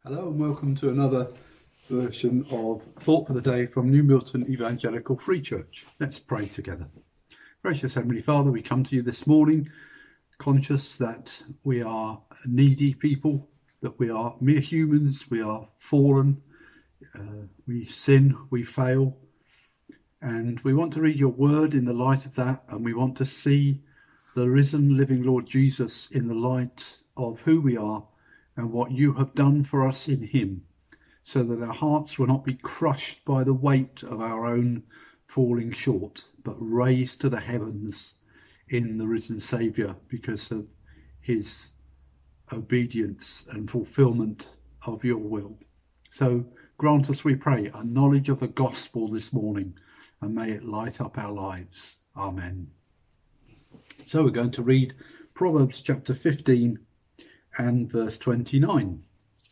Hello and welcome to another version of Thought for the Day from New Milton Evangelical Free Church. Let's pray together. Gracious Heavenly Father, we come to you this morning conscious that we are needy people, that we are mere humans, we are fallen, we sin, we fail, and we want to read your word in the light of that, and we want to see the risen living Lord Jesus in the light of who we are and what you have done for us in him, so that our hearts will not be crushed by the weight of our own falling short, but raised to the heavens in the risen Saviour because of his obedience and fulfilment of your will. So grant us, we pray, a knowledge of the gospel this morning, and may it light up our lives. Amen. So we're going to read Proverbs chapter 15 and verse 29.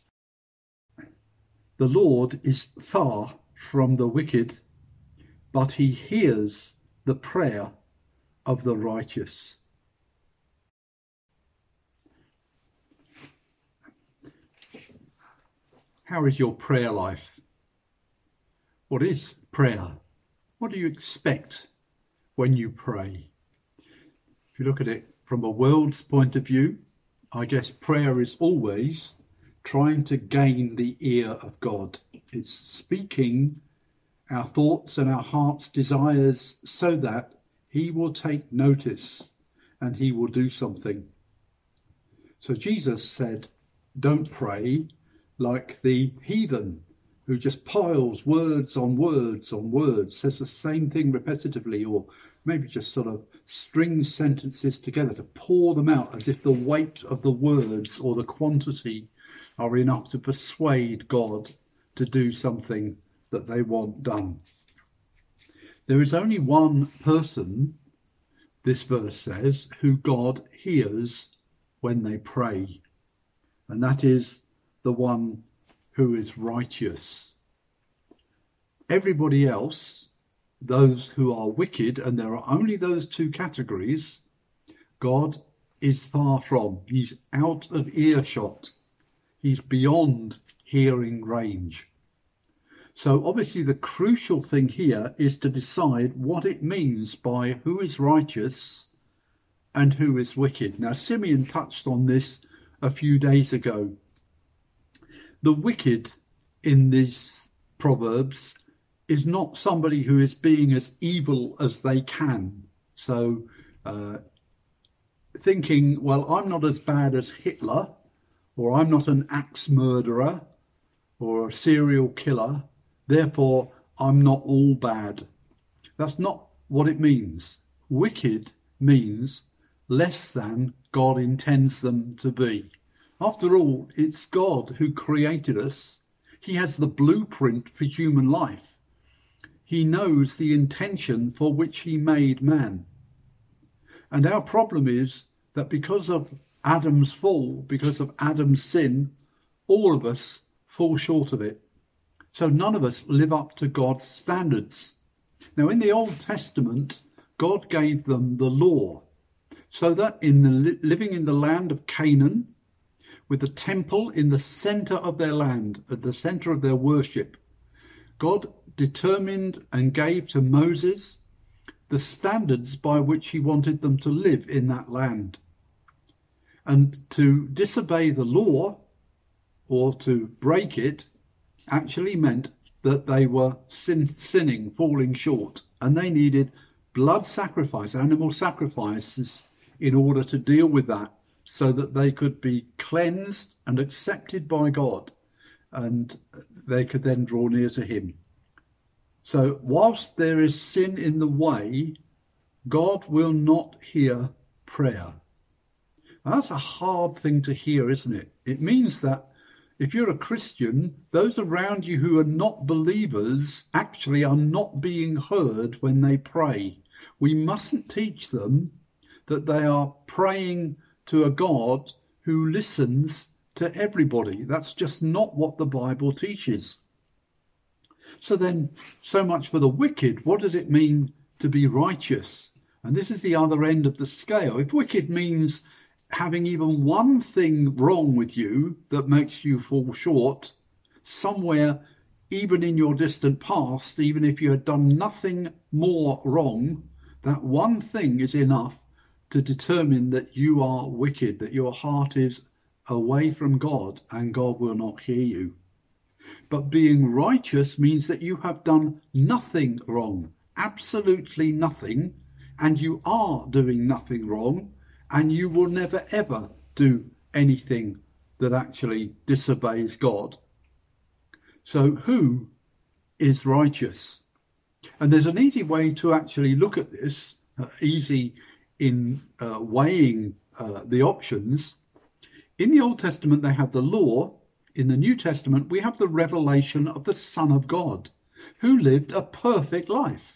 The Lord is far from the wicked, but he hears the prayer of the righteous. How is your prayer life? What is prayer? What do you expect when you pray? If you look at it from a world's point of view, I guess prayer is always trying to gain the ear of God. It's speaking our thoughts and our heart's desires so that he will take notice and he will do something. So Jesus said, don't pray like the heathen who just piles words on words on words, says the same thing repetitively, or maybe just sort of strings sentences together to pour them out as if the weight of the words or the quantity are enough to persuade God to do something that they want done. There is only one person, this verse says, who God hears when they pray, and that is the one who is righteous. Everybody else, those who are wicked, and there are only those two categories, God is far from. He's out of earshot. He's beyond hearing range. So obviously the crucial thing here is to decide what it means by who is righteous and who is wicked. Now, Simeon touched on this a few days ago. The wicked in these Proverbs is not somebody who is being as evil as they can. So thinking, well, I'm not as bad as Hitler, or I'm not an axe murderer or a serial killer, therefore I'm not all bad. That's not what it means. Wicked means less than God intends them to be. After all, it's God who created us. He has the blueprint for human life. He knows the intention for which he made man. And our problem is that because of Adam's fall, because of Adam's sin, all of us fall short of it. So none of us live up to God's standards. Now, in the Old Testament, God gave them the law, so that living in the land of Canaan, with the temple in the centre of their land, at the centre of their worship, God determined and gave to Moses the standards by which he wanted them to live in that land. And to disobey the law, or to break it, actually meant that they were sinning, falling short, and they needed blood sacrifice, animal sacrifices, in order to deal with that, so that they could be cleansed and accepted by God, and they could then draw near to him. So whilst there is sin in the way, God will not hear prayer. Now, that's a hard thing to hear, isn't it? It means that if you're a Christian, those around you who are not believers actually are not being heard when they pray. We mustn't teach them that they are praying to a God who listens to everybody. That's just not what the Bible teaches. So then, so much for the wicked. What does it mean to be righteous? And this is the other end of the scale. If wicked means having even one thing wrong with you that makes you fall short somewhere, even in your distant past, even if you had done nothing more wrong, that one thing is enough to determine that you are wicked, that your heart is away from God and God will not hear you. But being righteous means that you have done nothing wrong, absolutely nothing, and you are doing nothing wrong, and you will never ever do anything that actually disobeys God. So who is righteous? And there's an easy way to actually look at this, easy in weighing the options. In the Old Testament, they have the law. In the New Testament, we have the revelation of the Son of God, who lived a perfect life.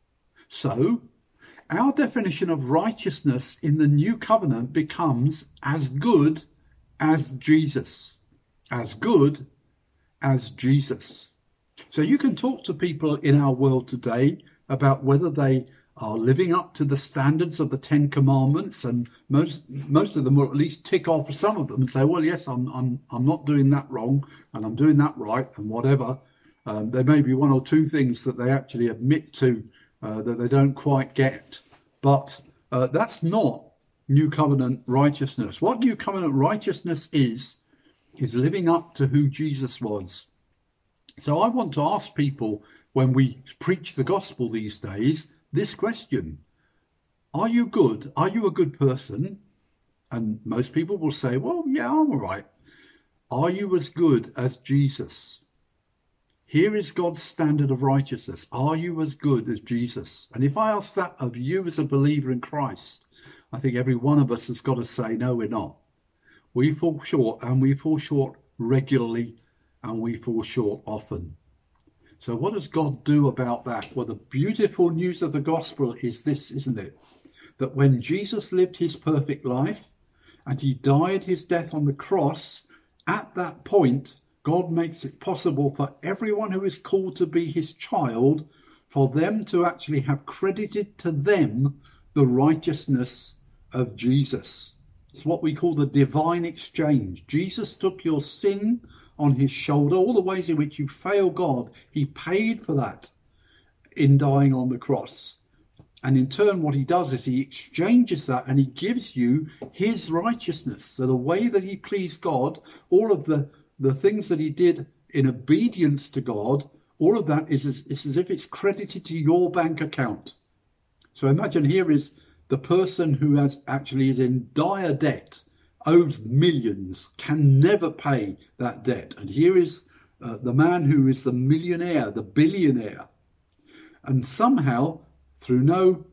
So, our definition of righteousness in the New Covenant becomes as good as Jesus. As good as Jesus. So you can talk to people in our world today about whether they are living up to the standards of the Ten Commandments, and most of them will at least tick off some of them and say, well, yes, I'm not doing that wrong and I'm doing that right and whatever. There may be one or two things that they actually admit to that they don't quite get, but that's not New Covenant righteousness. What New Covenant righteousness is living up to who Jesus was. So I want to ask people when we preach the gospel these days this question: are you good? Are you a good person? And most people will say, well, yeah, I'm all right. Are you as good as Jesus? Here is God's standard of righteousness. Are you as good as Jesus? And if I ask that of you as a believer in Christ, I think every one of us has got to say, no, we're not. We fall short, and we fall short regularly, and we fall short often. So what does God do about that? Well, the beautiful news of the gospel is this, isn't it? That when Jesus lived his perfect life and he died his death on the cross, at that point, God makes it possible for everyone who is called to be his child, for them to actually have credited to them the righteousness of Jesus. It's what we call the divine exchange. Jesus took your sin on his shoulder, all the ways in which you fail God. He paid for that in dying on the cross. And in turn, what he does is he exchanges that and he gives you his righteousness. So the way that he pleased God, all of the things that he did in obedience to God, all of that is as if it's credited to your bank account. So imagine here is the person who is in dire debt, owes millions, can never pay that debt. And here is the man who is the millionaire, the billionaire. And somehow, through no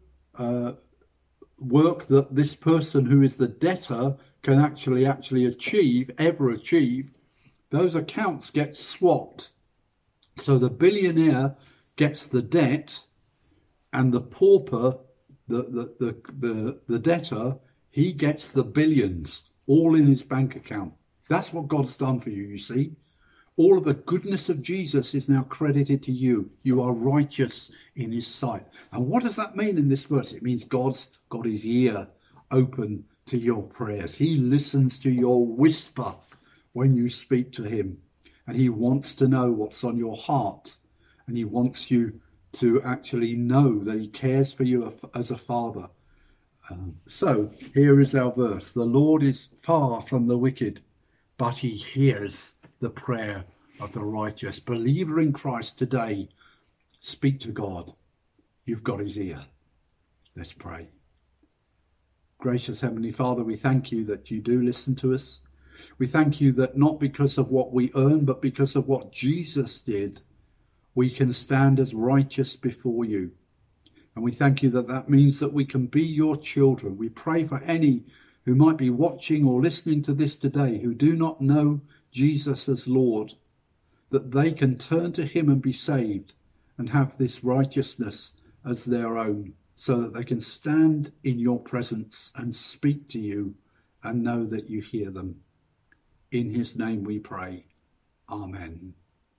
work that this person who is the debtor can actually ever achieve, those accounts get swapped. So the billionaire gets the debt, and the pauper, the debtor, he gets the billions, all in his bank account. That's what God's done for you, you see. All of the goodness of Jesus is now credited to you. You are righteous in his sight. And what does that mean in this verse? It means God's got his ear open to your prayers. He listens to your whisper when you speak to him. And he wants to know what's on your heart. And he wants you to actually know that he cares for you as a father. So here is our verse. The Lord is far from the wicked, but he hears the prayer of the righteous. Believer in Christ today, speak to God. You've got his ear. Let's pray. Gracious Heavenly Father, we thank you that you do listen to us. We thank you that not because of what we earn, but because of what Jesus did, we can stand as righteous before you. And we thank you that that means that we can be your children. We pray for any who might be watching or listening to this today who do not know Jesus as Lord, that they can turn to him and be saved and have this righteousness as their own, so that they can stand in your presence and speak to you and know that you hear them. In his name we pray. Amen.